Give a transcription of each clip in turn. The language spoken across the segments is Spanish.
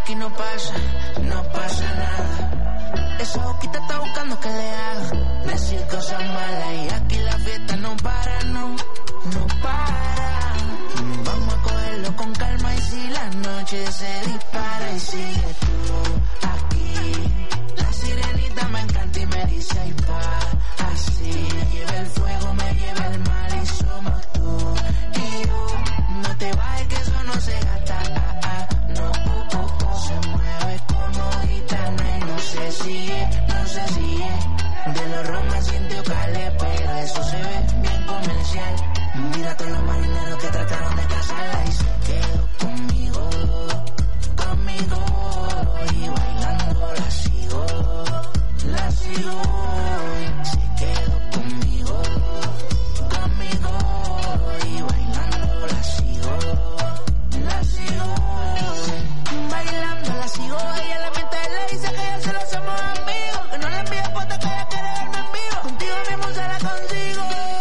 aquí no pasa nada. Esa boquita está buscando que le haga decir cosas malas y aquí la fiesta no para, no para. Vamos a cogerlo con calma y si la noche se dispara y sigue tú aquí. La sirenita me encanta y me dice ay pa, así. Me lleva el fuego, me lleva el mal y somos tú y yo. No te bajes que eso no se gasta, no. Se mueve como gitana y no sé si es de los romas sintió calé, pero eso se ve bien comercial. Mira a todos los marineros que trataron de casarla y se quedó conmigo y bailando la sigo. Se quedó conmigo y bailando la sigo. Bailando la sigo, ella la mente le dice que ya se lo hacemos amigos, que no le envíe fotos que ella quiere verme en vivo, contigo mismo se la consigo.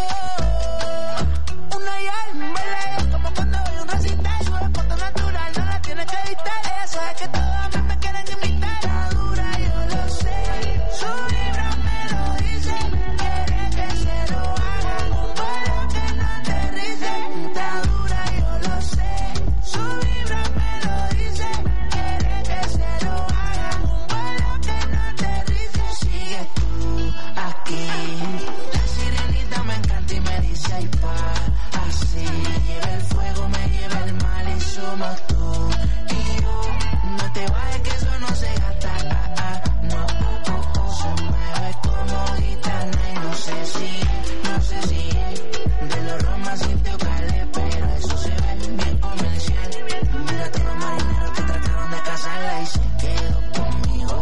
Una y al baila como cuando voy a un recital, su foto natural, no la tiene que editar, ella sabe que todos a mí me quieren imitar. Está dura, yo lo sé, su vibra me lo dice, quiere que se lo hagan, un vuelo que no aterrice. Está dura, yo lo sé, su vibra me lo dice, quiere que se lo hagan, un vuelo que no aterrice. Sigue tú aquí, la sirenita me encanta y me dice ay pa, así. Me lleva el fuego, me lleva el mal y somos tú y yo. No te bajes que eso no se gasta, no. Se mueve como gitana y no sé si es de los romas sintió calé, pero eso se ve bien comercial. Mira a todos los marineros que trataron de casarla y se quedó conmigo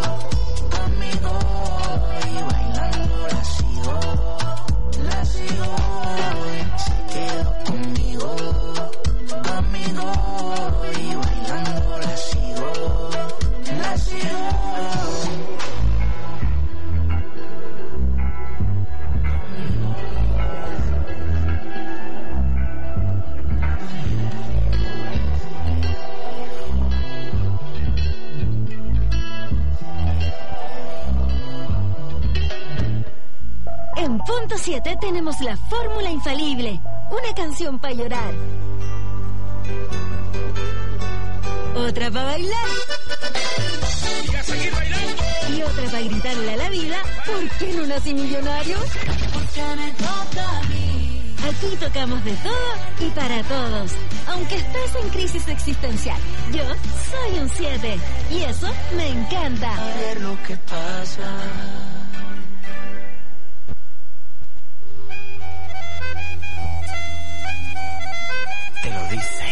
y bailando la sigo. Se quedó conmigo y bailando la sigo. En punto 7 tenemos la fórmula infalible, una canción para llorar, otra para bailar Y a seguir bailando. y otra para gritarle a la vida, ¿por qué no nací millonario? Aquí tocamos de todo y para todos, aunque estés en crisis existencial. Yo soy un 7 y eso me encanta. A ver lo que pasa. Te lo dice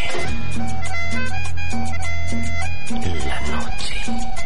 la noche.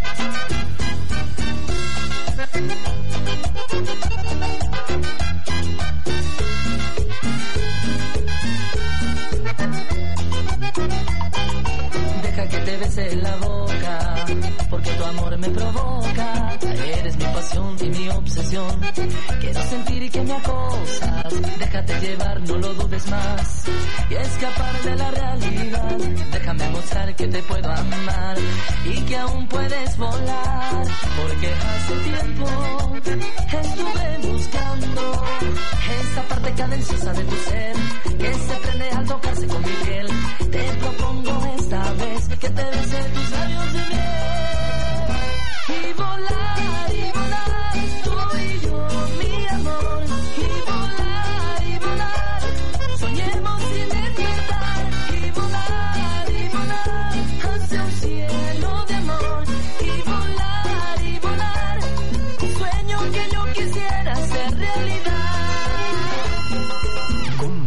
Deja que te bese la boca, porque tu amor me provoca. Eres mi pasión y mi obsesión. Quiero sentir que me acosas. Déjate llevar, no lo dudes más. Y escapar de la realidad. Déjame mostrar que te puedo amar y que aún puedes volar. Porque hace tiempo estuve buscando esa parte cadenciosa de tu ser que se prende al tocarse con mi piel. Te propongo esta vez que te bese tus labios de miel y volar, tú y yo, mi amor. Y volar, soñemos sin despertar. Y volar, hacia un cielo de amor. Y volar, un sueño que yo quisiera hacer realidad. Con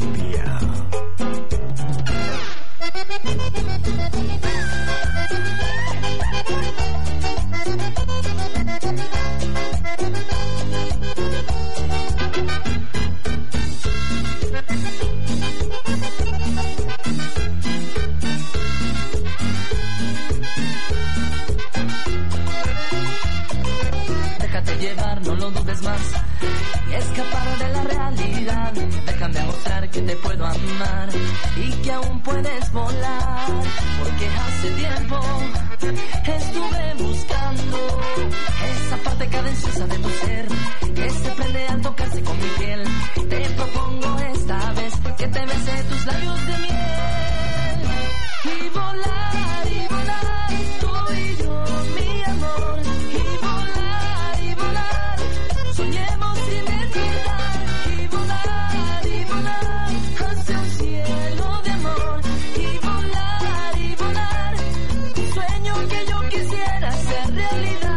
Déjame mostrar que te puedo amar y que aún puedes volar, porque hace tiempo estuve buscando esa parte cadenciosa de tu ser que se prende al tocarse con mi piel. Te propongo esta vez que te bese tus labios de miel y volar, tú y yo, mi amor, y volar, soñemos sin despertar y volar hacia un cielo de amor y volar, sueño que yo quisiera hacer realidad.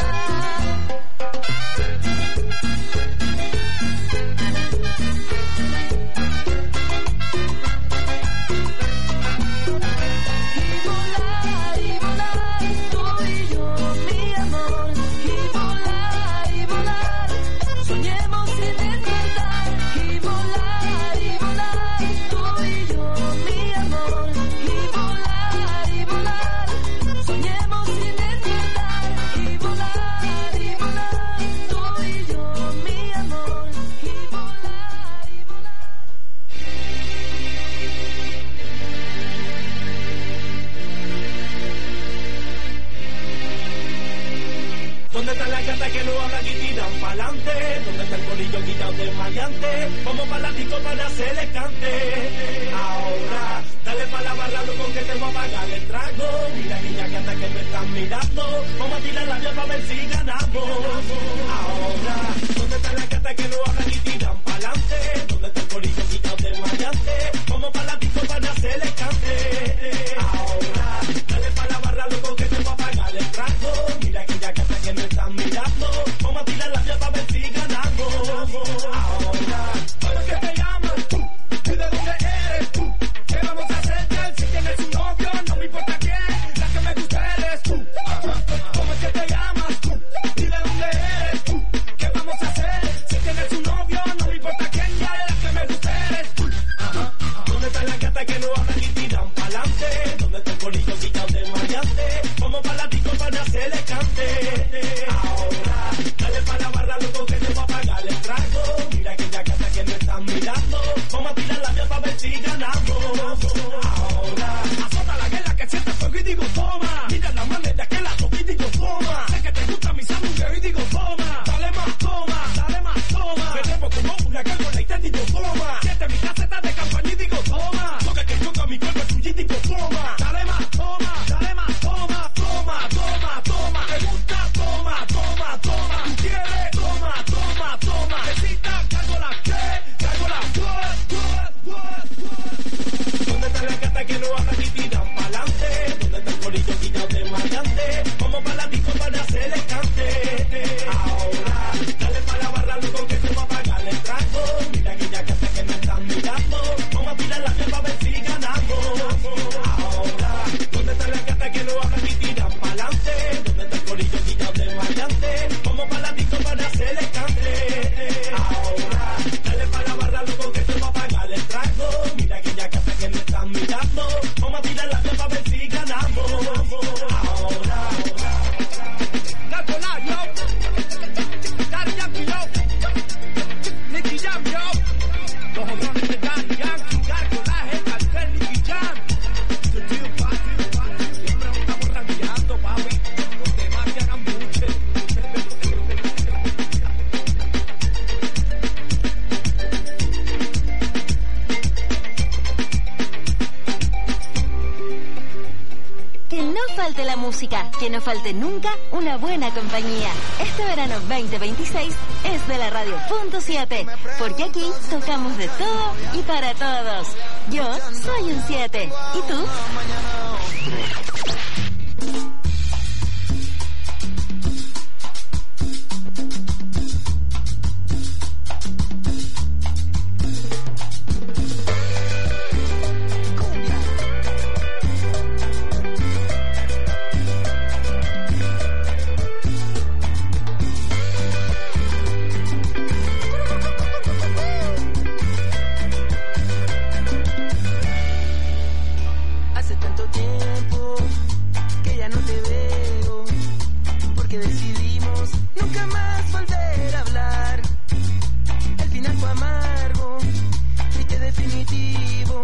¿Dónde están las gatas que no hablan y tiran pa'lante? ¿Dónde está el corillo quitado de maleante? Vamos para la disco para hacerle cante. Ahora, dale pa' la barra, loco, que te voy a pagar el trago. Mira, niña, gata que me están mirando. Vamos a tirar la vía para ver si ganamos. Ahora, ¿dónde están las gatas que no hablan y tiran pa'lante? ¿Dónde está el corillo quitado de maleante? Vamos para la disco para hacerle cante. Ahora, dale pa' la barra, loco, que te voy a pagar el trago. Mira, niña, gata que me están mirando. Vamos a tirar la vía para ver si ganamos. Ahora, ¿cómo es que te llamas tú? ¿Y de dónde eres tú? ¿Qué vamos a hacer? Si tienes un novio, no me importa quién. La que me gusta eres tú. ¿Cómo es que te llamas tú? ¿Y de dónde eres tú? ¿Qué vamos a hacer? Si tienes un novio, no me importa quién. Ya la que me gusta eres tú. ¿Dónde están las gatas que no hablan y tiran pa'lante? ¿Dónde está el corillo quitado de maleante? Vamos para la disco para hacerle cante. Ahora, dale pa' la barra, loco, que te voy a pagar el trago. Mira que ya gata que me están mirando. Vamos a tirar la vía para ver si ganamos. Ahora, azota la guerra que siente fuego y digo toma. Mira la manera que la toque y digo toma. Sé que te gusta mi sangre y digo toma. Dale más toma, dale más toma. Me trepo como una gárgola y te digo toma. Siente mi caseta de campaña y digo toma. Toca que yo con mi cuerpo es y digo toma. Dale más toma, dale más toma. Toma, toma, toma. Te gusta, toma, toma, toma. Tú quieres, toma, toma, toma. Necesita, gárgola, ¿qué? Gárgola, what? ¿Dónde están las gatas que no hablan y tiran pa'lante? ¿Dónde está el corillo quitado de maleante? Vamos para la disco para hacerle cante. Ahora, dale pa' la barra, loco, que te voy a pagar el trago. Mira que ya gata que me están mirando. Vamos a tirar la vía para ver si ganamos. Ahora, ¿dónde están las gatas que no hablan y tiran pa'lante? ¿Dónde está el corillo quitado de maleante? Vamos para la disco para hacerle cante. Ahora, dale pa' la barra, loco, que te voy a pagar el trago. Mira que ya gata que me están mirando. Vamos a tirar la vía para ver si ganamos. Ahora, Gárgola, yo. Daddy Yankee, yo. Nicky Jam, yo. Los honrones de Daddy Yankee. Gárgola, el cartel, Nicky Jam. Yo tío, papi. Siempre estamos ranqueando, papi. Los demás que hagan buche. Que no falte la música, que no falte nunca una buena compañía. Este verano 2026 es de la Radio.7, porque aquí tocamos de todo y para todos. Yo soy un 7. ¿Y tú? Hace tanto tiempo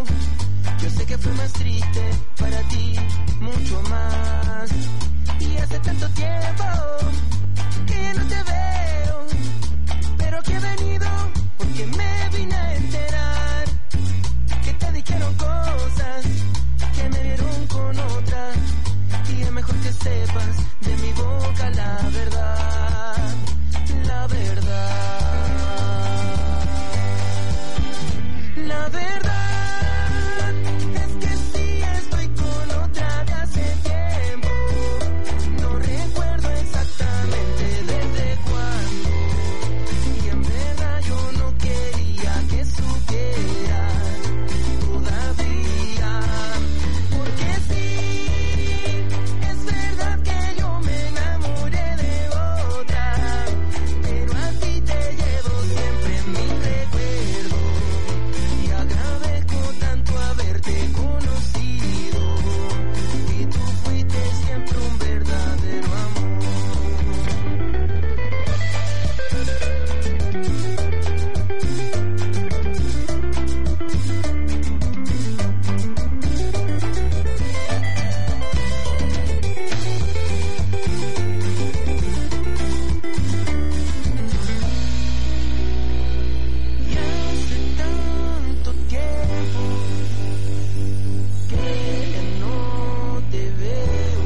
Yo sé que fue más triste para ti, mucho más. Y hace tanto tiempo que ya no te veo, pero que he venido porque me vine a enterar que te dijeron cosas que me dieron con otra. Y es mejor que sepas de mi boca la verdad, la verdad. La verdad es que sí estoy con otra de hace tiempo. No recuerdo exactamente desde cuándo. Y en verdad yo no quería que supieras todavía. Porque sí, es verdad que yo me enamoré de otra, pero a ti te llevo siempre en mi recuerdo. Y agradezco tanto haberte conocido, y tú fuiste siempre un verdadero amor. Y hace tanto tiempo que ya no te veo.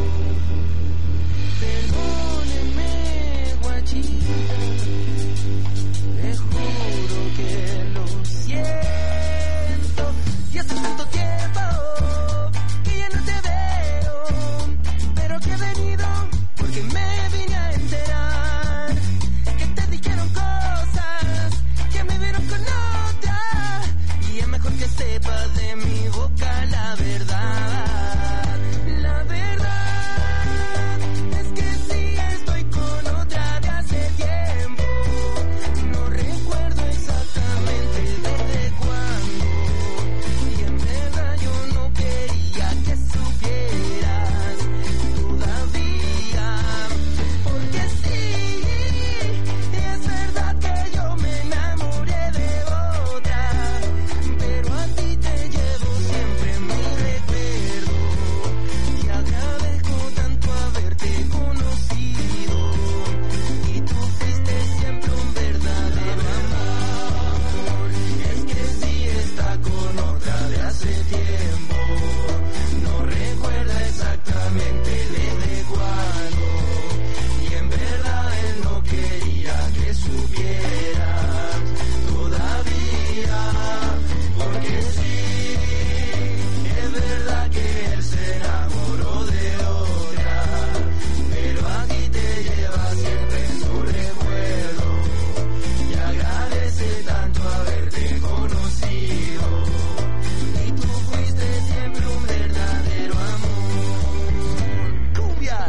Perdóneme, guachita, te juro que lo siento. Y hace tanto tiempo que ya no te veo, pero que he venido porque me vine a enterar que te dijeron cosas que me vieron con otra. Y es mejor que sepas de mi boca la verdad. La verdad es que sí estoy con otra de hace tiempo. No recuerdo exactamente desde cuándo. Y en verdad yo no quería que supieras todavía. Porque sí, es verdad que yo me enamoré de otra, pero a ti te llevo siempre en mi recuerdo. Y agradezco tanto haberte conocido, y tú fuiste siempre un verdadero amor. Es que sí está con otra de hace tiempo. No recuerda exactamente desde cuándo. Y en verdad él no quería que supieras todavía. Porque sí, es verdad que él se enamoró de otra, pero aquí te lleva siempre en su recuerdo. Y agradece tanto haberte conocido, y tú fuiste siempre un verdadero amor. ¡Cumbia!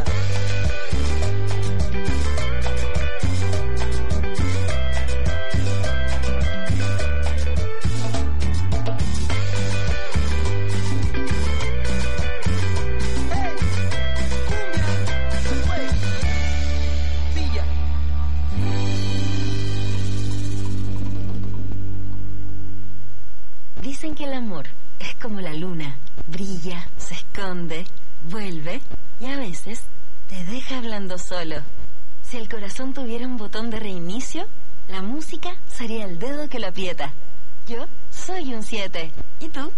¡Hey! ¡Cumbia! ¡Se fue! ¡Villa! Dicen que el amor es como la luna, brilla, se esconde, vuelve y a veces te deja hablando solo. Si el corazón tuviera un botón de reinicio, la música sería el dedo que lo aprieta. Yo soy un 7. ¿Y tú?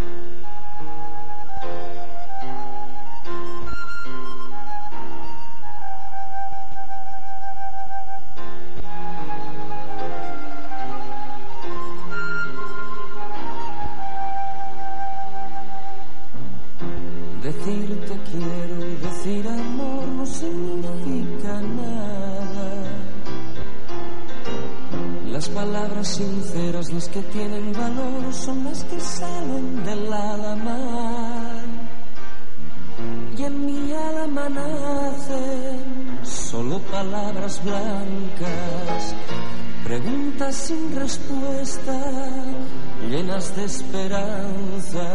Decir te quiero y decir amor no significa nada. Las palabras sinceras, las que tienen valor, son las que salen del alma. Y en mi alma nacen solo palabras blancas, preguntas sin respuesta, llenas de esperanza.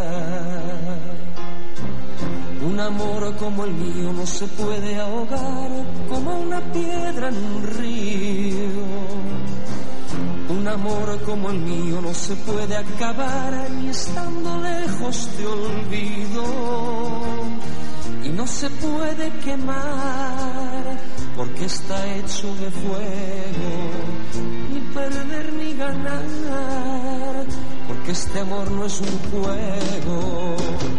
Un amor como el mío no se puede ahogar como una piedra en un río. Un amor como el mío no se puede acabar, ni estando lejos te olvido, y no se puede quemar, porque está hecho de fuego, ni perder ni ganar, porque este amor no es un juego.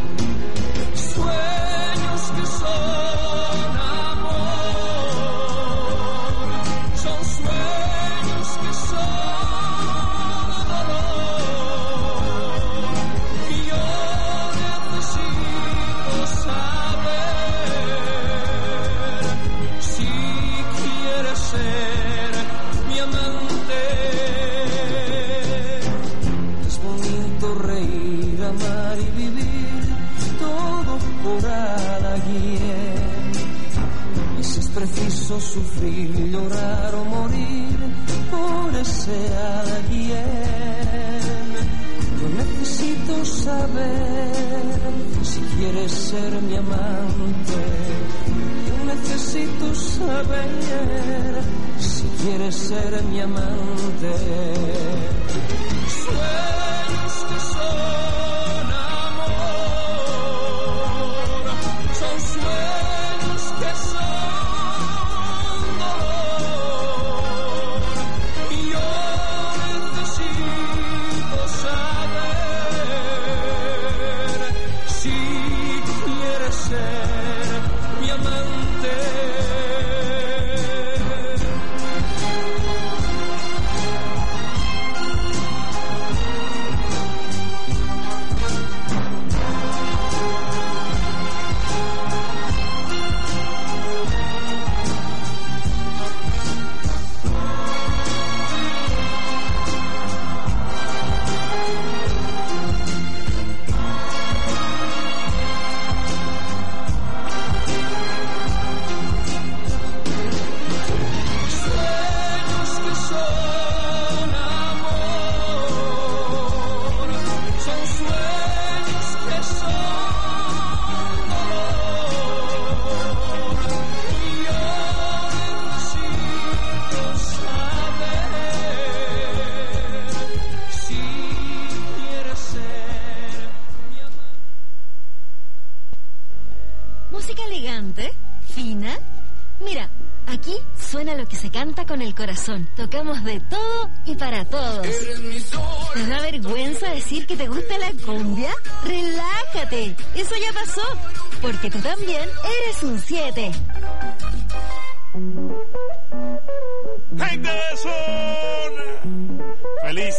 Sueños que son amor, son sueños que son dolor, y yo necesito saber si quieres ser mi amante. Es bonito reír, amar y vivir, todo por alguien. Y si es preciso sufrir, llorar o morir por ese alguien, yo necesito saber si quieres ser mi amante. Yo necesito saber si quieres ser mi amante. Sueños que son amor, son sueños que son dolor, y yo necesito saber si quieres ser mi amante. Música elegante, fina. Mira, aquí suena lo que se canta con el corazón. Tocamos de todo y para todos. ¿Te da vergüenza decir que te gusta la cumbia? Relájate, eso ya pasó, porque tú también eres un 7. Gente de zona, feliz.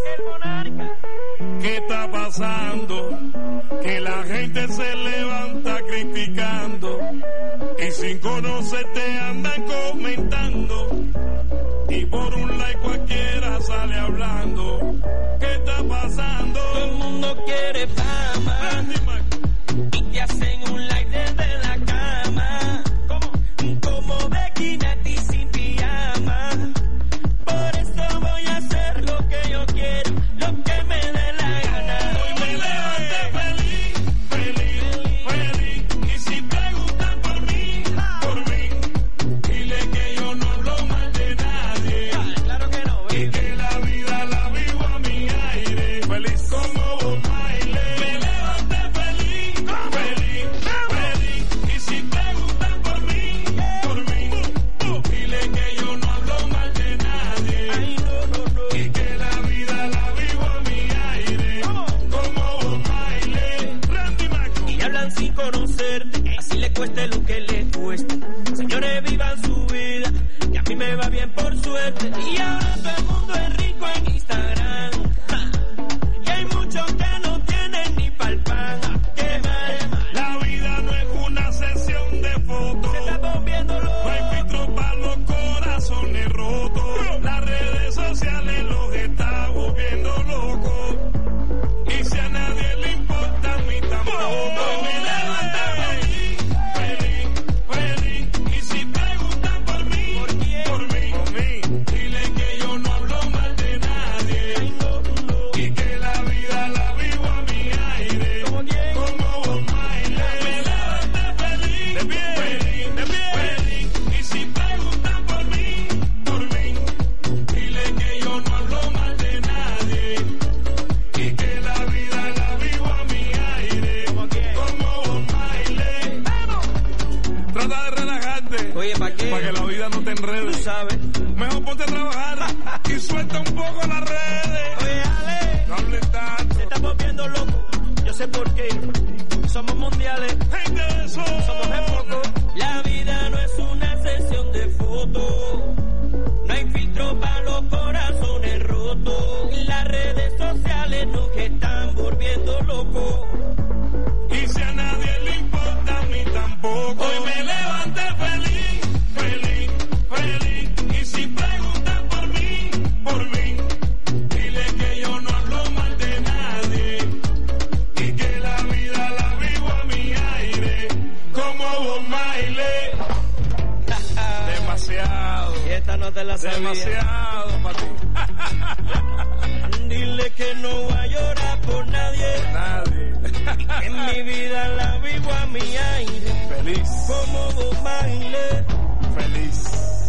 ¿Qué está pasando? Que la gente se levanta criticando y sin conocerte andan comentando, y por un like cualquiera sale hablando. ¿Qué está pasando? Todo el mundo quiere fama y te hacen un like desde la cama, como Becky Nati sin pijama. Por eso voy a hacer lo que yo quiero, lo que me dé la gana. Hoy me levanté feliz, feliz, feliz. Y si preguntan por mí, dile que yo no hablo mal de nadie. Claro que no, Y que la vida la vivo a mi aire, feliz como un baile. Me levanté feliz. volviendo loco. Yo sé por qué. Somos mundiales. Somos de poco. La vida no es una sesión de fotos. No hay filtro para los corazones rotos. Las redes sociales nos están volviendo locos. Y si a nadie le importa, a mí tampoco. Hoy me levanté feliz, feliz, feliz. Y si preguntan por mí, dile que yo no hablo mal de nadie. Y que la vida la vivo a mi aire, como Bob Marley. Demasiado. Y esta no te la sabía. Demasiado para ti. Dile que no voy a llorar por nadie. Nadie. En mi vida la vivo a mi aire. Feliz. Como Bob Marley. Feliz.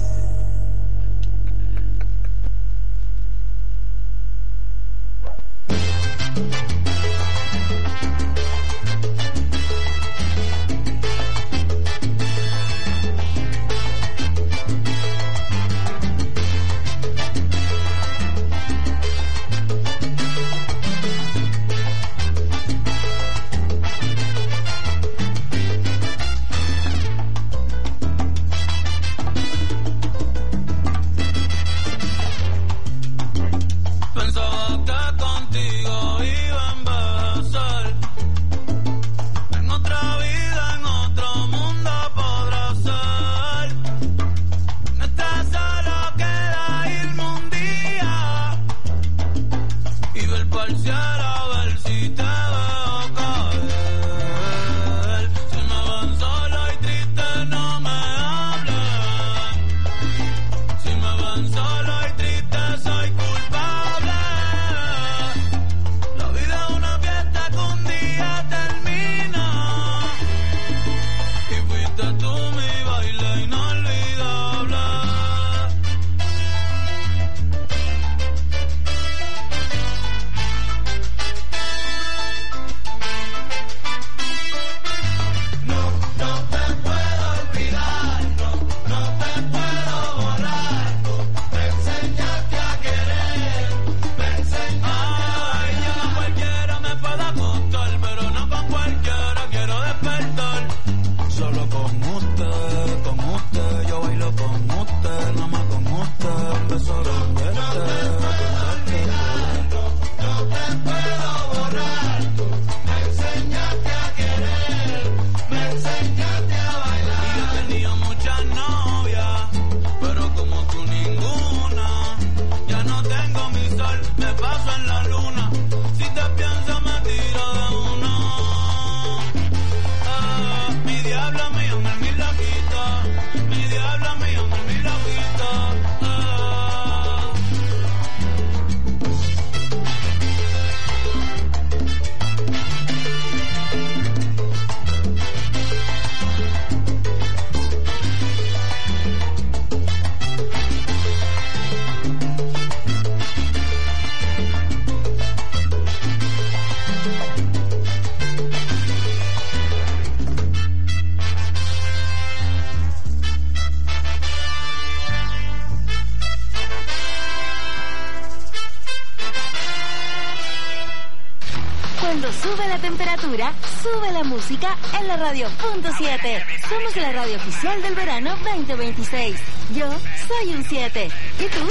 Cuando sube la temperatura, sube la música en la radio.7. Somos la radio oficial del verano 2026. Yo soy un 7. ¿Y tú?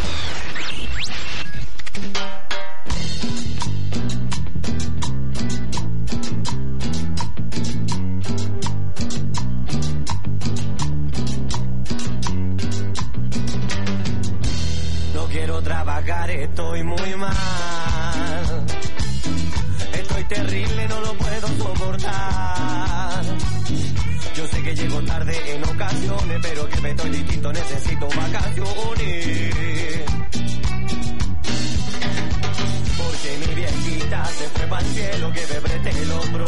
No quiero trabajar, estoy muy mal. Estoy terrible, no lo puedo soportar. Yo sé que llego tarde en ocasiones, pero que me estoy distinto, necesito vacaciones. Porque mi viejita se fue pa'l cielo, que me preste el hombro.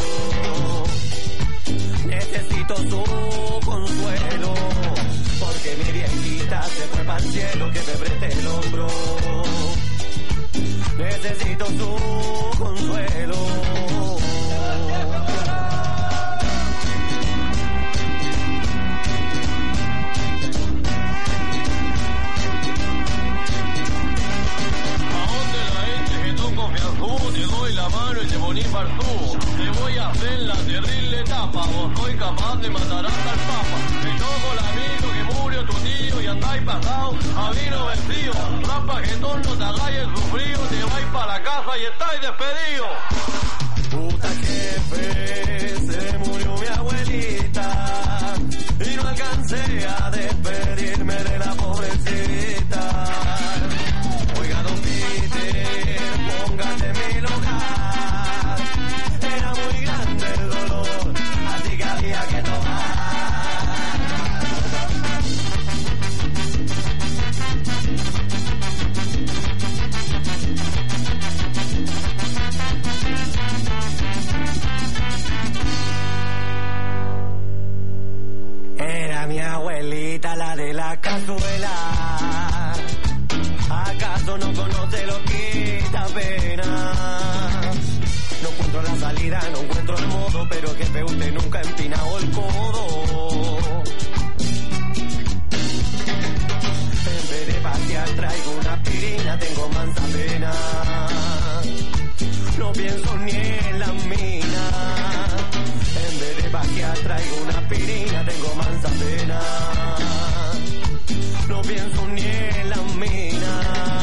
Necesito su consuelo. Porque mi viejita se fue pa'l cielo, que me preste el hombro. Necesito su consuelo. A donde la gente que no come atún, y doy doy la mano y te poní partudo. Te voy a hacer la terrible etapa, vos soy capaz de matar hasta el papa. Me toco el amigo que murió tu tío y andáis pasado a vino vencido. Rapa que todos no te hagáis el sufrido, te vais para la casa y estáis despedidos. Puta jefe, se murió mi abuelita y no alcancé a despedirme de la pobrecita. Oiga, don Peter, póngase en mi lugar. Era muy grande el dolor, así que había que tomar. Era mi abuelita la de la cazuela. ¿Acaso no conoce lo que da pena? No encuentro la salida, no encuentro el modo, pero jefe, usted nunca ha empinado el codo. En vez de pasear traigo una aspirina, tengo mansa pena. No pienso ni en la mina. En vez de pasear traigo una aspirina, tengo mansa pena. No pienso ni en la mina.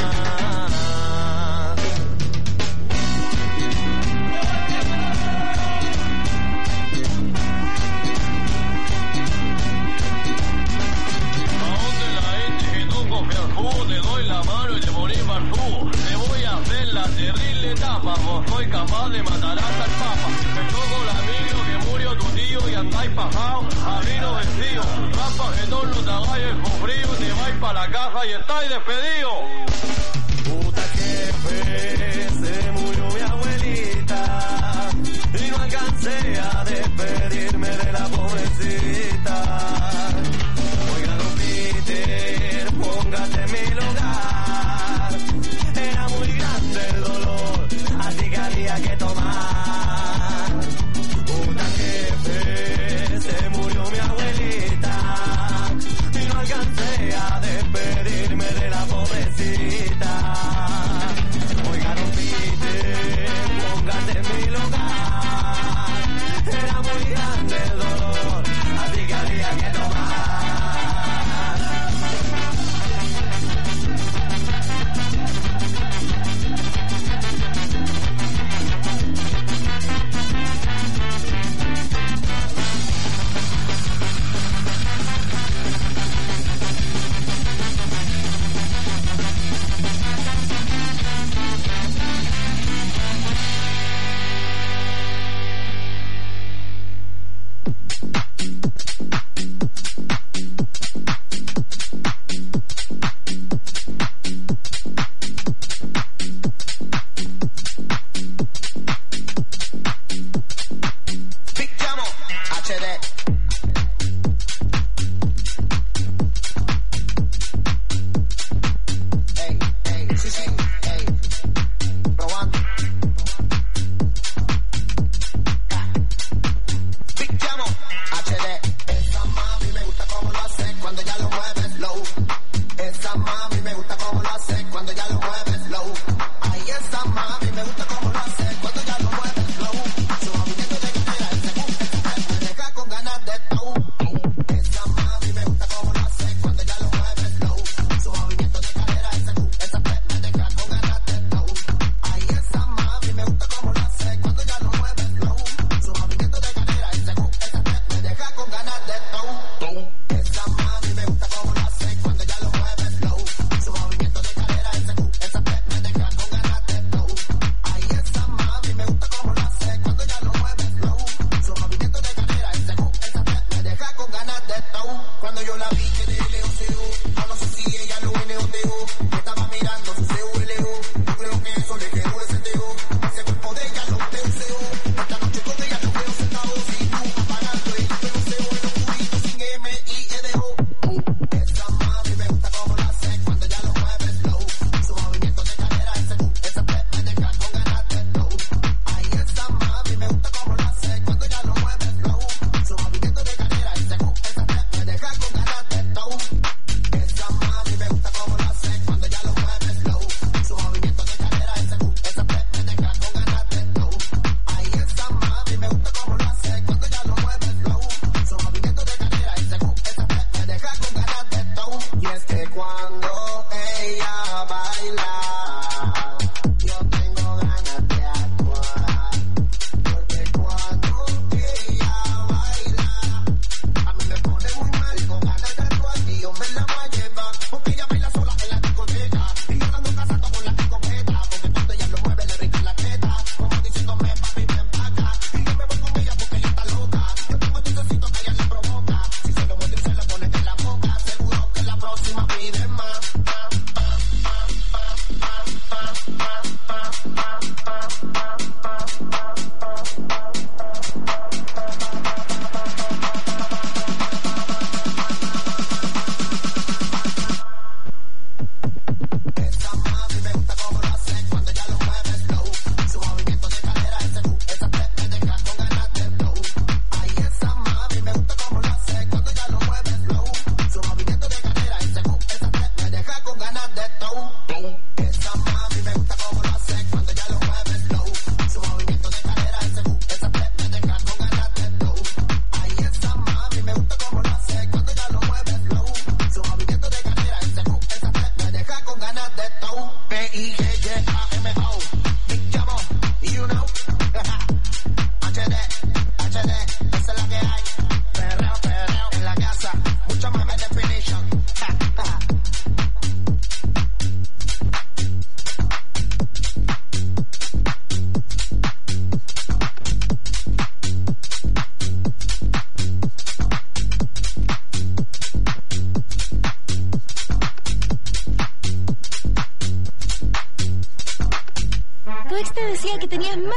¿A dónde la gente que tú confías tú? Te doy la mano y te poní partudo. Te voy a hacer la terrible etapa, vos soy capaz de matar hasta el papa. Me toco el amigo que murió tu tío y andáis pasado a vino vencido. Rapa que todos no te hagáis el sufrido, te vais para la casa y estáis despedidos. Puta jefe, se murió mi abuelita y no alcancé a despedirme de la pobrecita. Oiga, don Peter, póngase en mi lugar. Era muy grande el dolor, así que había que tomar. Puta jefe, se murió mi abuelita y no alcancé a despedirme de la pobrecita. Oiga, don Peter, póngase en mi lugar. Era muy grande el dolor, así que había que tomar.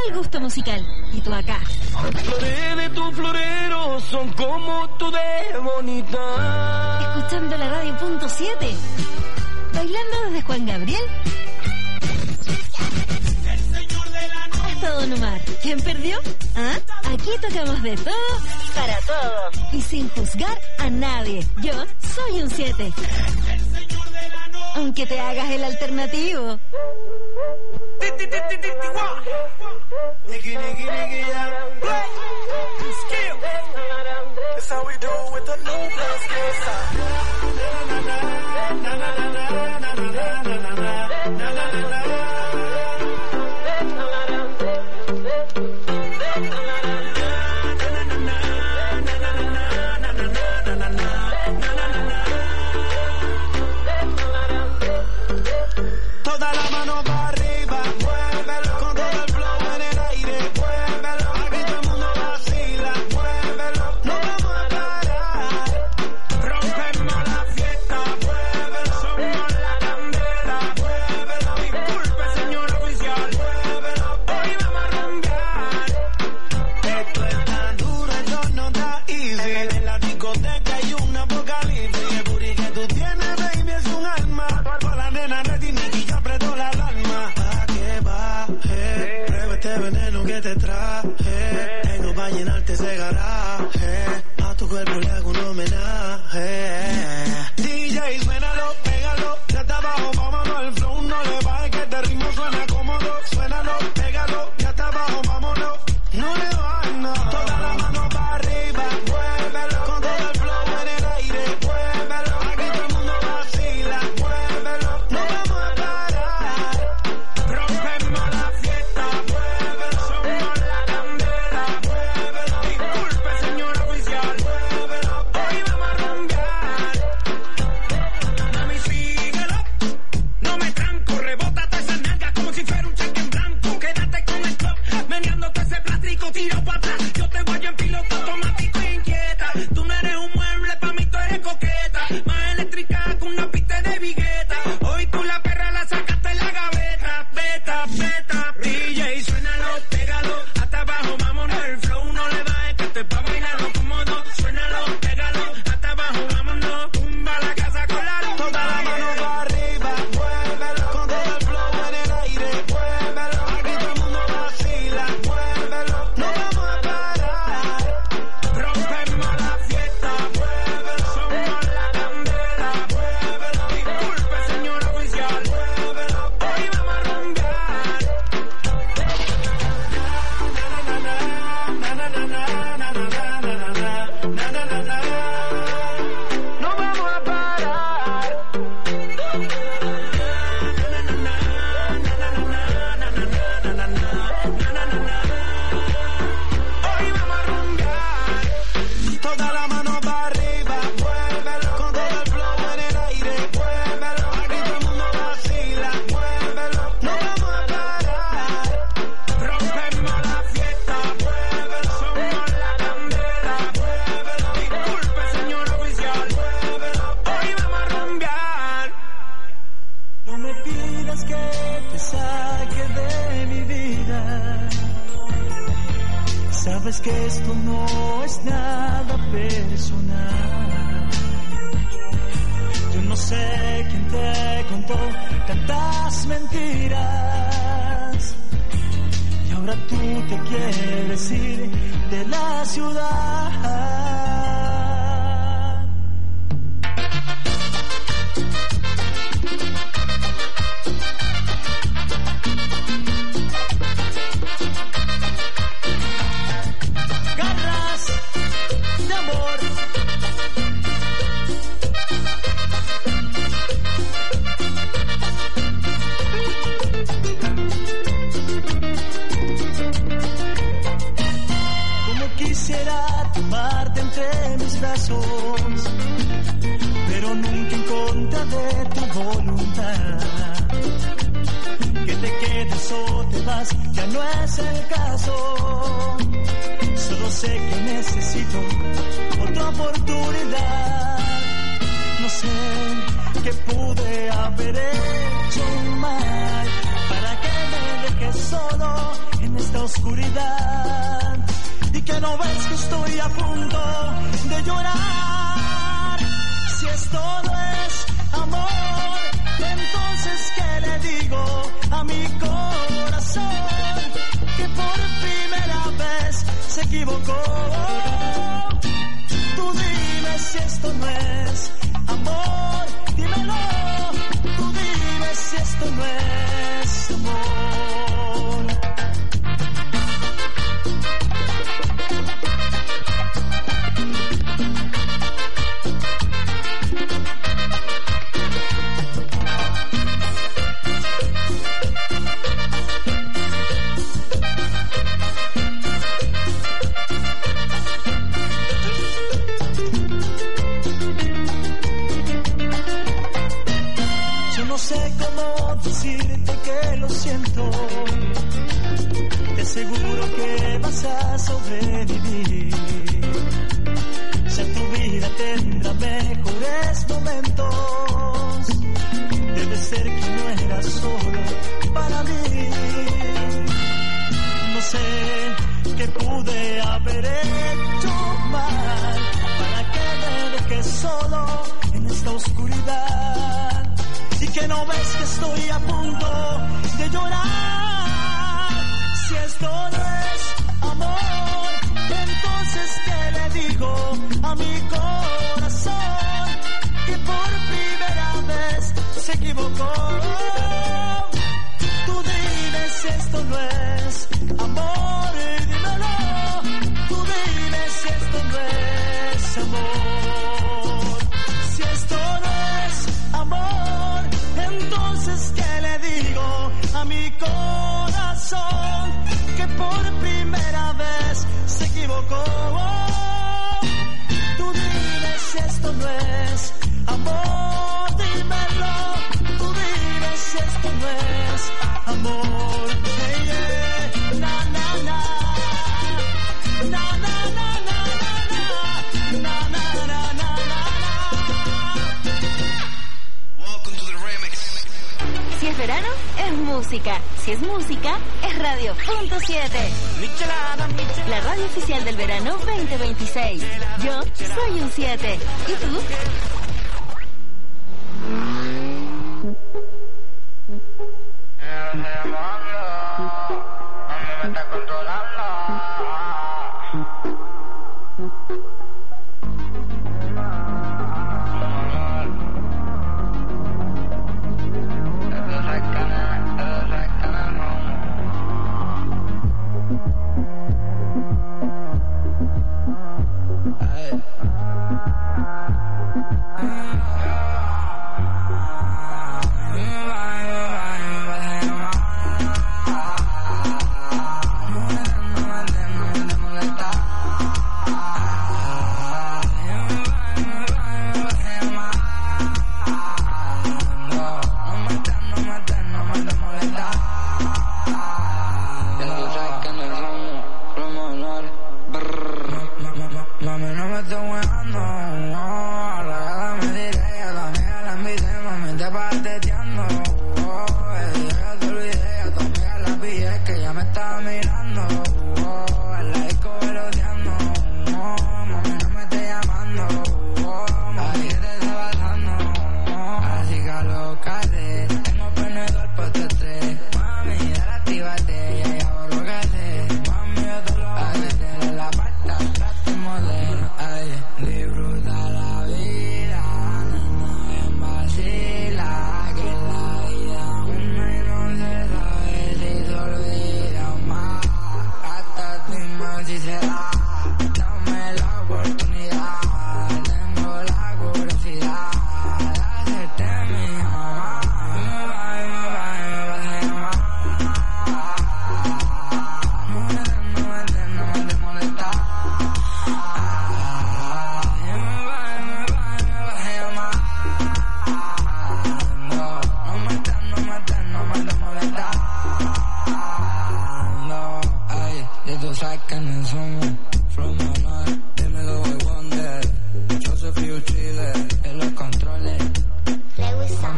el gusto musical. Y tú acá. Flores de tu florero son como tú de bonita. Escuchando la radio punto 7. Bailando desde Juan Gabriel hasta Don Omar. ¿Quién perdió? ¿Ah? Aquí tocamos de todo para todos y sin juzgar a nadie. Yo soy un 7. Aunque te hagas el alternativo. That's how we do with the new plus toda la mano para arriba, muévelo con todo el flow en el aire, muévelo, aquí todo el mundo vacila, muévelo, no vamos a parar, rompemos la fiesta, muévelo, somos la candela, muévelo, disculpe señor oficial, muévelo, hoy vamos a rumbear, esto es tan duro, esto no da easy, en la discoteca hay un apocalipsis, el booty que tú tienes baby es un alma, para la nena ready Nicky ya apretó la alarma, pa' que baje, prueba este veneno que te traje, tengo pa' llenarte ese garaje, a tu cuerpo le hago un homenaje, DJ suénalo, pégalo, ya está abajo, vámonos, el flow no le baje que este ritmo suena cómodo, suénalo, pégalo, ya está abajo, vámonos, no le bajes, no, toda la mano para arriba, muévelo, con todo el flow en el aire, muévelo, aquí todo el mundo vacila, muévelo, no vamos a parar, rompemos la fiesta, muévelo, somos la candela, muévelo, disculpe señor oficial, muévelo, hoy vamos a rumbear, mami síguelo, no me tranco, rebótate esa nalga como si fuera un cheque en blanco, quédate con el club, meneándote ese plástico, tiro para atrás, yo te voy en piloto automático e inquieta, tú no eres un mueble, pa' mí tú eres coqueta, más eléctrica que una pista de vigueta, hoy tú la perra la sacaste en la gaveta, beta, beta, DJ, suénalo, pégalo, hasta abajo, vámonos, el flow no le baje, que te pa' bailarlo cómodo, suénalo, pégalo, hasta abajo, vámonos, tumba la casa con la luz, toda la mano para arriba, muévelo, con todo el flow en el aire, muévelo, aquí todo el mundo vacila, muévelo, no vamos a parar, rompemos la fiesta, muévelo, somos la candela, muévelo, disculpe señor oficial, muévelo, hoy vamos a rumbear, no vamos a parar, hoy vamos a rumbear, toda la mano para arriba, muévelo, con todo el flow en el aire, muévelo, aquí todo el mundo vacila, muévelo, no vamos a parar, rompemos la fiesta, muévelo, somos la candela, muévelo, disculpe señor oficial, muévelo, hoy vamos a rumbear. No me pidas que te saque de mi vida, sabes que esto no es nada personal, yo no sé quién te contó tantas mentiras y ahora tú te quieres ir de la ciudad. Garras de amor, como quisiera tomarte entre mis brazos, pero nunca en contra de tu voluntad, que te quedes o te vas, ya no es el caso, solo sé que necesito otra oportunidad, no sé qué pude haber hecho mal, para que me dejes solo en esta oscuridad y que no ves que estoy a punto de llorar. Si esto no es amor, entonces ¿qué le digo a mi corazón que por primera vez se equivocó? Tú dime si esto no es amor, dímelo. Tú dime si esto no es amor. No sé cómo decirte que lo siento. Te aseguro que vas a sobrevivir. Si tu vida tendrá mejores momentos, debe ser que no eras solo para mí. No sé qué pude haber hecho mal para que me dejes solo en esta oscuridad. Y que no ves que estoy a punto de llorar. Si esto no es amor, entonces ¿qué le digo a mi corazón que por primera vez se equivocó? Tú dime si esto no es amor, dímelo. Tú dime si esto no es amor. Si esto no es amor, entonces ¿qué le digo a mi corazón que por primera vez se equivocó? Tú dime si esto no es amor, dímelo. Tú dime si esto no es amor. Yeah, yeah. Na, na, na. Na, na, na, na, na, na, na, na, na, na. Si es verano, es música. Si es música, es Radio.7. La radio oficial del verano 2026. Yo soy un 7. ¿Y tú?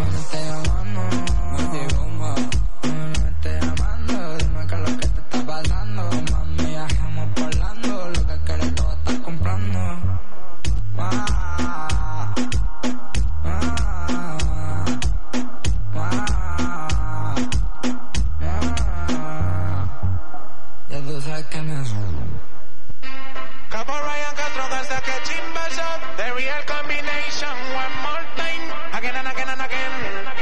Mami, no te llamando, dime qué es lo que te está pasando. Pero tú sabes que me Capo Ryan Castro, hasta que chimba shot. The real combination, one more time. Again and again and again.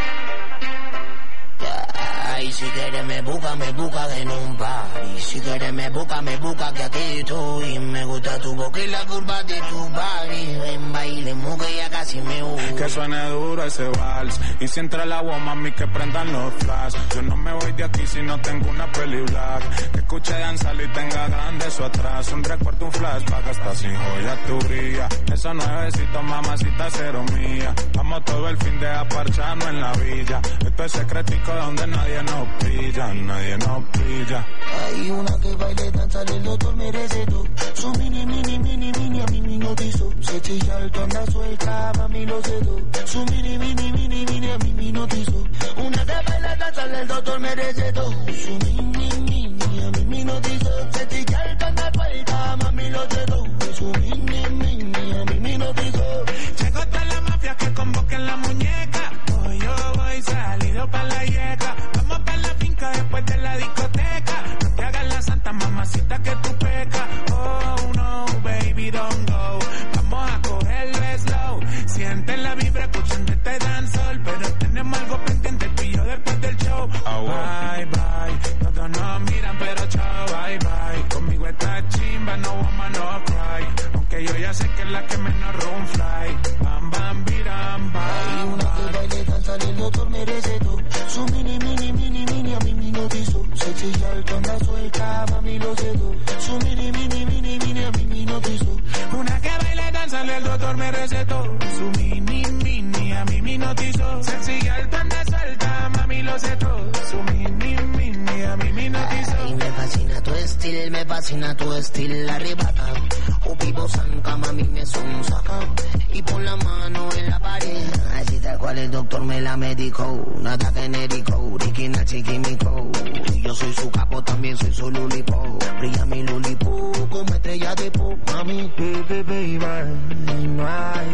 Ay, si quieres me busca en un party. Si quieres me busca que aquí estoy. Me gusta tu boca y la curva de tu body. Ven, bailemos que ya casi me voy. Que suene duro ese vals. Y si entra el agua, mami, que prendan los flash. Yo no me voy de aquí si no tengo una peli black. Que escuche danzar y tenga grande eso atrás. Un recuerdo, un flashback, hasta sin joya tu brilla. Esos nuevecitos, mamacita, cero mía. Vamos todo el fin de aparcharnos en la villa. Esto es secretico donde nadie nos pilla, nadie nos pilla. Hay una que baile, danza, el doctor merece todo. Su mini, a mí me notizó. Se chilla alto, anda suelta, mami lo sé todo. Su mini, a mí me notizó. Una que baila, danza, el doctor merece todo. Su mini, a mí me notizó. Se chilla alto, anda suelta, mami lo sé todo. Su mini, a mí me notizó. Llegó toda la mafia que convoquen la muñeca. Hoy yo voy salido pa' la yeca. Vamos pa' la finca después de la discoteca. No te hagas la santa mamacita que tú pecas. Oh no, baby, don't go. Vamos a cogerle slow. Siente la vibra escuchando este dancehall. Pero tenemos algo pendiente tú y yo después del show. Bye, bye. Todos nos miran pero chao, bye, bye. Conmigo esta chimba, no woman, no cry. Aunque yo ya sé que es la que menos room fly. Bam, bam, biram, bam. Hay una que baile, danza, el doctor merece todo. Su mini, a mí me notizó. Se chilla alto, anda suelta, mami lo sé todo. Su mini, a mí me notizó. Una que baila, danza, el doctor me recetó. Su mini, a mí me notizó. Sencilla, alto, anda suelta, mami lo sé todo. Su mini, a mí me notizó. Y me fascina tu estilo, arrebata. O vivo zanca, mami me sonsaca. Y pon la mano en la pared. Así tal cual el doctor me la medicó. Nada genérico, original chiquimico. Yo soy su capo, también soy su lulipo. Brilla mi lulipo como estrella de pop, mami. Baby, no hay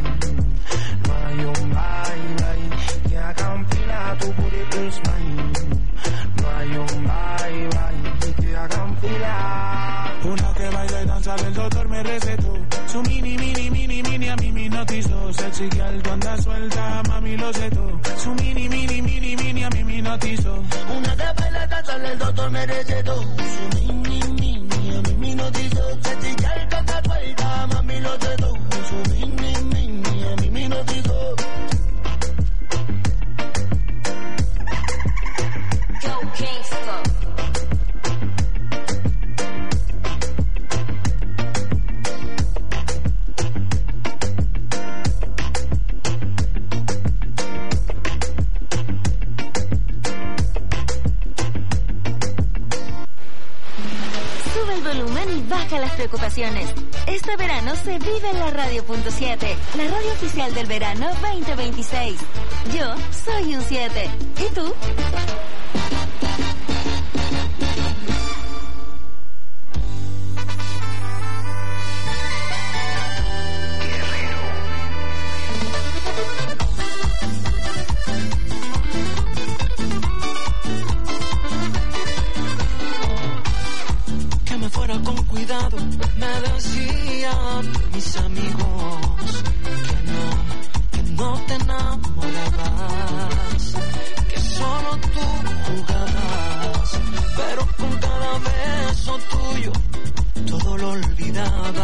un bye, que hagan fila, tu booty is mine. No hay un bye, que hagan fila. Una que baila y danza, el doctor me recetó. Su mini, a mí me notizó. Sexy que alto, anda suelta, mami lo sé todo. Su mini, a mí me notizó. Una que baila, danza, el doctor me recetó. Su mini, a mí me notizó. Sexy que alto, anda suelta, mami lo sé todo. Su mini, a mí me notizó. Go Kingston. Sube el volumen y baja las preocupaciones. Este verano se vive en la Radio.7, la radio oficial del verano 2026. Yo soy un 7. ¿Y tú? Que me fuera con cuidado, me decían mis amigos que no te enamorabas, que solo tú jugabas, pero con cada beso tuyo todo lo olvidaba.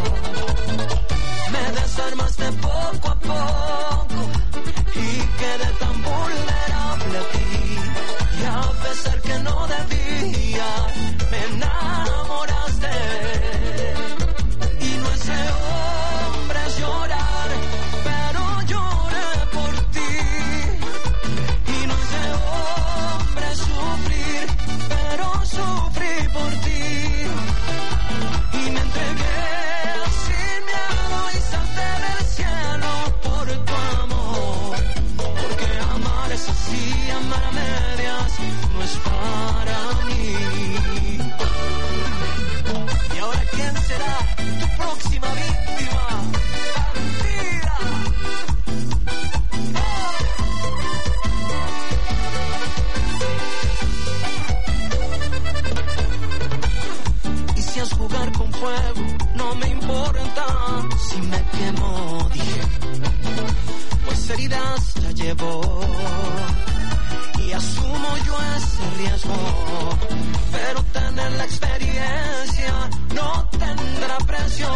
Me desarmaste poco a poco y quedé tan vulnerable a ti, y a pesar que no debía, me enamoraste. Y no es de hombres llorar, pero lloré por ti. Y no es de hombres sufrir, pero sufrí por ti. Y me entregué sin miedo y salté del cielo por tu amor. Porque amar es así, amar a medias no es para mí. Y ahora, ¿quién será tu próxima víctima? ¡Bandida! fuego, no me importa si me quemo, dije, pues heridas ya llevo y asumo yo ese riesgo, pero tener la experiencia no tendrá precio.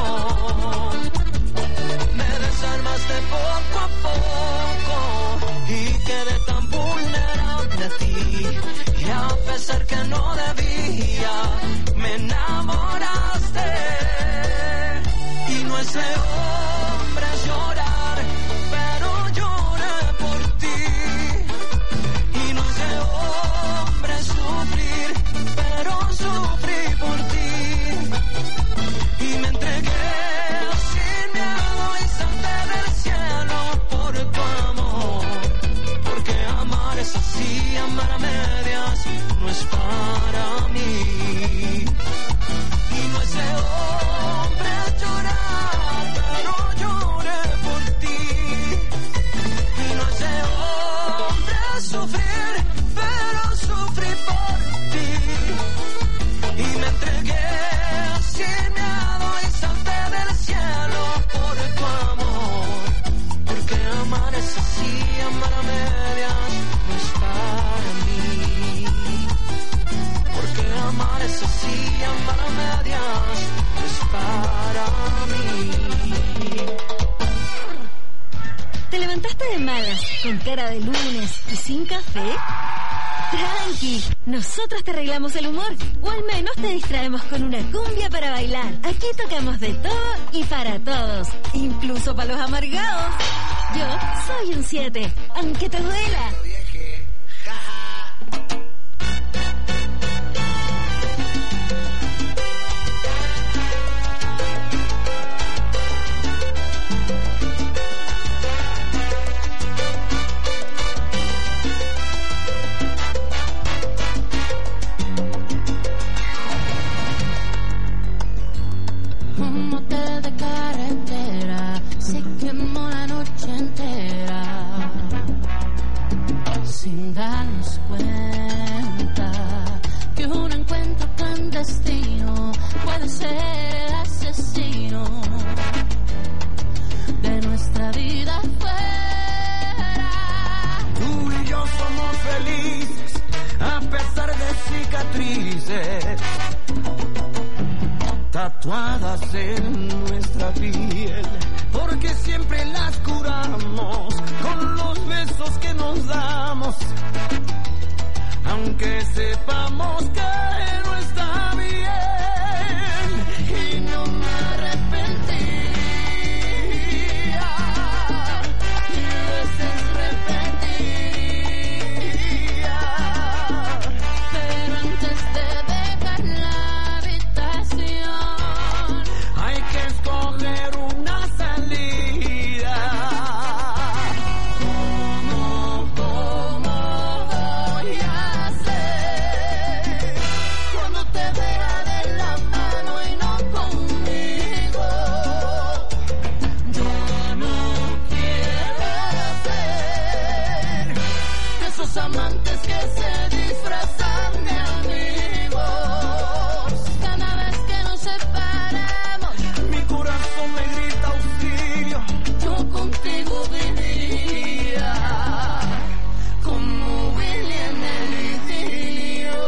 Me desarmaste poco a poco y quedé tan vulnerable a ti, y a pesar que no debía, me enamoraste. Y no es de hombres llorar, pero lloré por ti. Y no es de hombres sufrir, pero sufrí por ti. Y me entregué sin miedo y salté del cielo por tu amor. Porque amar es así, amar a medias no es para mí. Y no es de hombres llorar, pero lloré por ti. Y no es de hombres sufrir, pero sufrí por ti. Y me entregué sin miedo y salté del cielo por tu amor. Porque amar es así, amar a medias no es para mí. Porque amar es así, amar a medias no es para mí. ¿Te levantaste de malas, con cara de lunes y sin café? Tranqui, nosotros te arreglamos el humor, o al menos te distraemos con una cumbia para bailar. Aquí tocamos de todo y para todos, incluso para los amargados. Yo soy un 7, aunque te duela. Un motel de carretera se quemó la noche entera, sin darnos cuenta que un encuentro clandestino puede ser el asesino de nuestra vida fuera. Tú y yo somos felices a pesar de cicatrices tatuadas en nuestra piel, porque siempre las curamos con los besos que nos damos, aunque sepamos que no está bien. Y no me arrepentiría, y veces repetiría, Pero antes de dejar la habitación, hay que escoger una salida. ¿Cómo voy a hacer cuando te vea de la mano y no conmigo? Yo no quiero ser de esos amantes que se disfrazan de amigos. cada vez que nos separamos, Mi corazón me grita auxilio, yo contigo viviría como Willy en el idilio.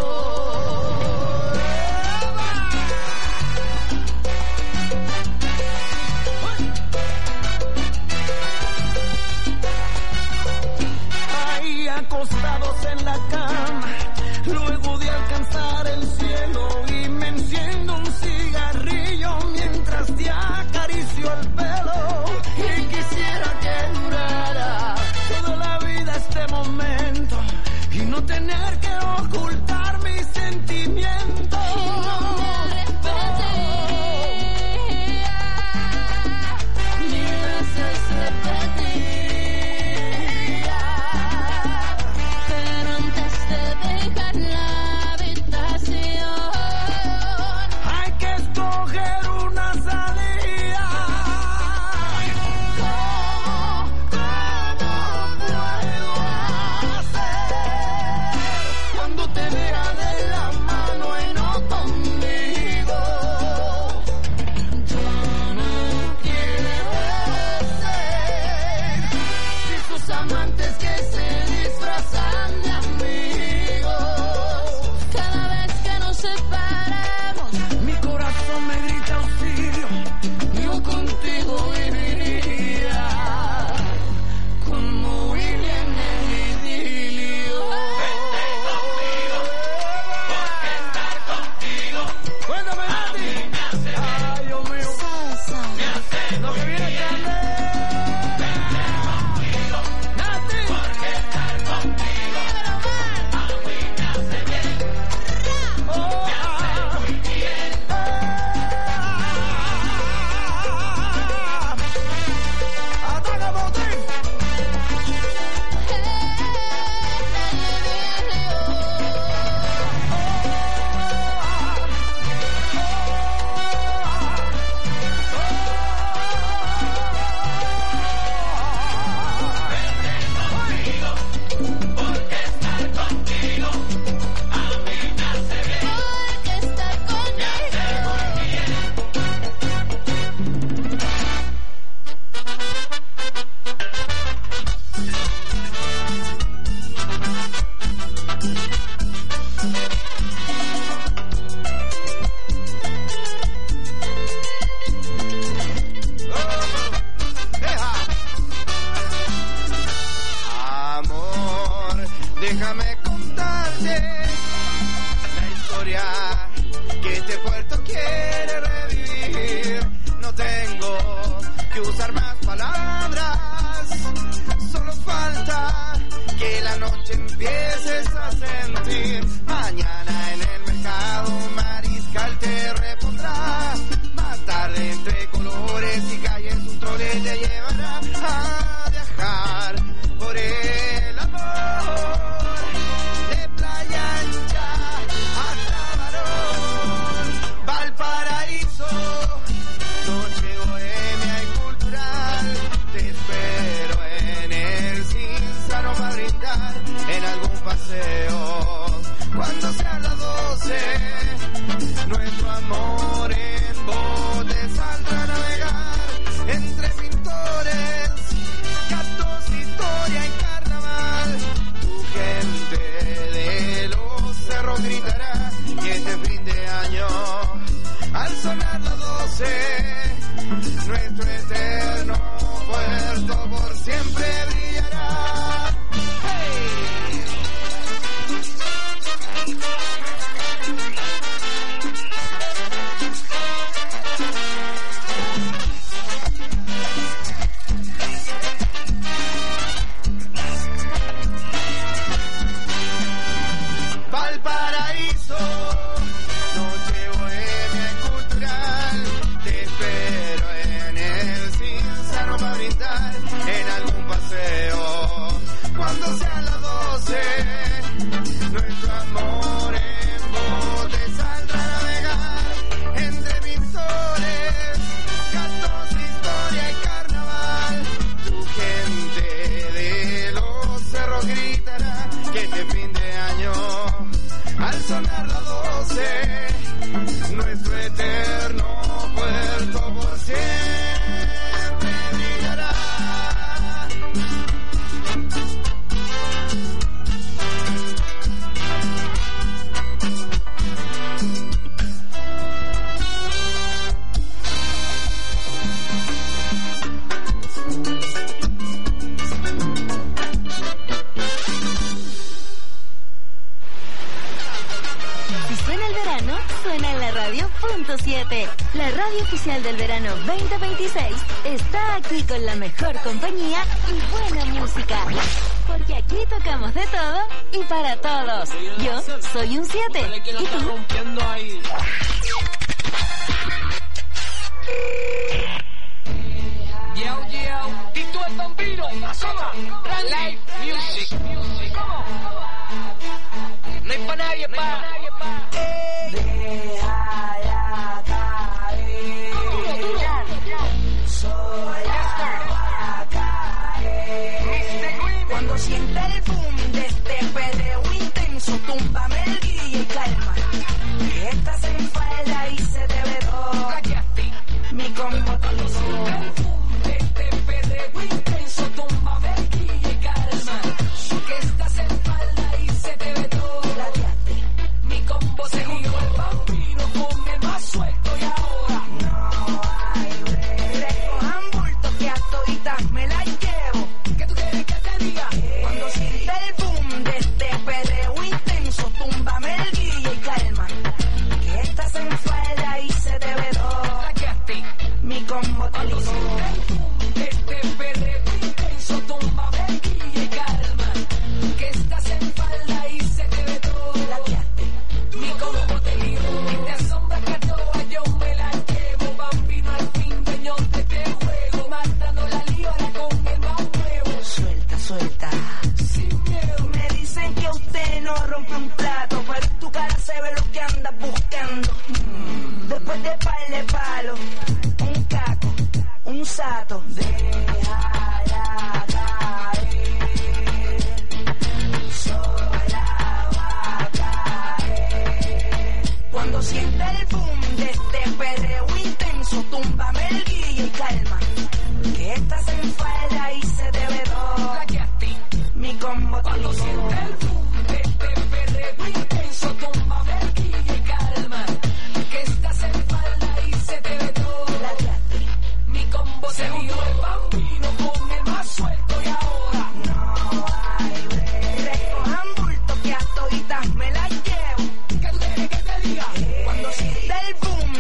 ahí acostados en la cama, luego de alcanzar el cielo, y me enciendo un cigarrillo mientras te acaricio el pelo. Y quisiera que durara toda la vida este momento y no tener que ocultar mis sentimientos. Mil veces repetiría, pero antes de dejar la habitación, Hay que escoger una salida. ¿Cómo puedo hacer cuando te vea de la mano y no conmigo? al sonar las 12, nuestro eterno puerto por siempre brillará. Valparaíso, noche bohemia y cultural, te espero en el Cinzano para brindar en algún paseo. Cuando sean las 12, nuestro amor en bote saldrá a navegar entre pintores, cantos, historia y carnaval. Tu gente de los cerros gritará que este fin de año, al sonar las 12, nuestro eterno puerto por siempre brillará. Suena en la radio .7. La radio oficial del verano 2026 está aquí con la mejor compañía y buena música. Porque aquí tocamos de todo y para todos. Yo soy un 7. ¿Y tú? Yo, Tito el Bambino, asoma, live music. ¿Cómo? No hay pa' nadie, pa'. Cuando sienta el boom de este perreo intenso, túmbame el guille y calma. Que estás en falda y se te ve todo. Mi combo te lo de este perreo intenso, túmbame el guille y calma. Que estás en falda y se te ve todo. Mi combo se junto al vampiro con el más suelto y ahora no hay break. Cojan bulto que a toditas me la llevo. ¿Qué tú quieres que te diga? Cuando sienta el boom de este perreo intenso, túmbame el guille y calma. Que estás en falda y se te ve todo. Mi combo te lo de este perreo intenso, túmbame el guille y calma. Que estás en falda y se te ve todo. Mi combo te ligo. Esta sombra que a toa yo me la llevo. Bambino al fin, dueño de este juego. Matando la liora con el más nuevo. Suelta, suelta. Sin miedo. Me dicen que usted no rompe un plato, pero en tu cara se ve lo que andas buscando. Después de par de palo, un caco, un sato.